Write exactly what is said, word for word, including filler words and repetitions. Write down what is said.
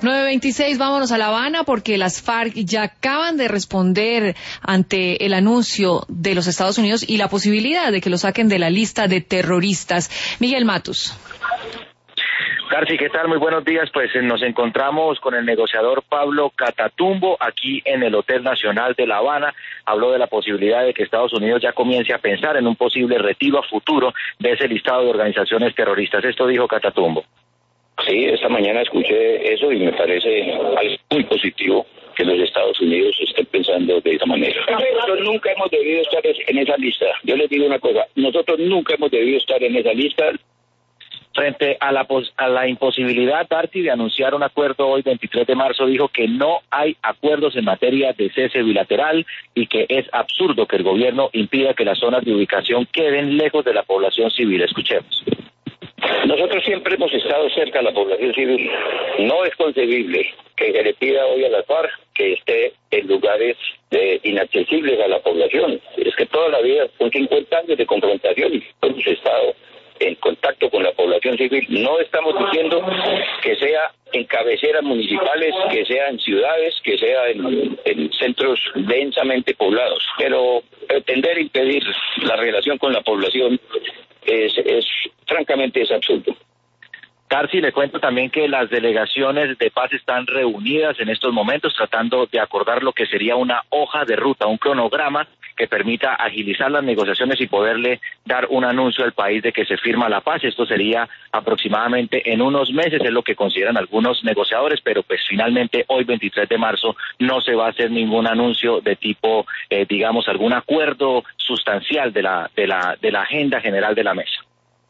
nueve veintiséis, vámonos a La Habana porque las FARC ya acaban de responder ante el anuncio de los Estados Unidos y la posibilidad de que lo saquen de la lista de terroristas. Miguel Matus. Darcy, ¿qué tal? Muy buenos días. Pues eh, nos encontramos con el negociador Pablo Catatumbo aquí en el Hotel Nacional de La Habana. Habló de la posibilidad de que Estados Unidos ya comience a pensar en un posible retiro a futuro de ese listado de organizaciones terroristas. Esto dijo Catatumbo. Sí, esta mañana escuché eso y me parece algo muy positivo que los Estados Unidos estén pensando de esa manera. Nosotros nunca hemos debido estar en esa lista. Yo les digo una cosa, nosotros nunca hemos debido estar en esa lista. Frente a la, a la imposibilidad, Darcy, de anunciar un acuerdo hoy veintitrés de marzo, dijo que no hay acuerdos en materia de cese bilateral y que es absurdo que el gobierno impida que las zonas de ubicación queden lejos de la población civil. Escuchemos. Nosotros siempre hemos estado cerca de la población civil. No es concebible que se le pida hoy a la FARC que esté en lugares eh, inaccesibles a la población. Es que toda la vida son cincuenta años de confrontación y hemos estado en contacto con la población civil. No estamos diciendo que sea en cabeceras municipales, que sea en ciudades, que sea en, en centros densamente poblados, pero pretender impedir la relación con la población es, es francamente es absurdo. Darcy, le cuento también que las delegaciones de paz están reunidas en estos momentos tratando de acordar lo que sería una hoja de ruta, un cronograma que permita agilizar las negociaciones y poderle dar un anuncio al país de que se firma la paz. Esto sería aproximadamente en unos meses, es lo que consideran algunos negociadores, pero pues finalmente hoy veintitrés de marzo no se va a hacer ningún anuncio de tipo, eh, digamos, algún acuerdo sustancial de la, de la, de la agenda general de la mesa.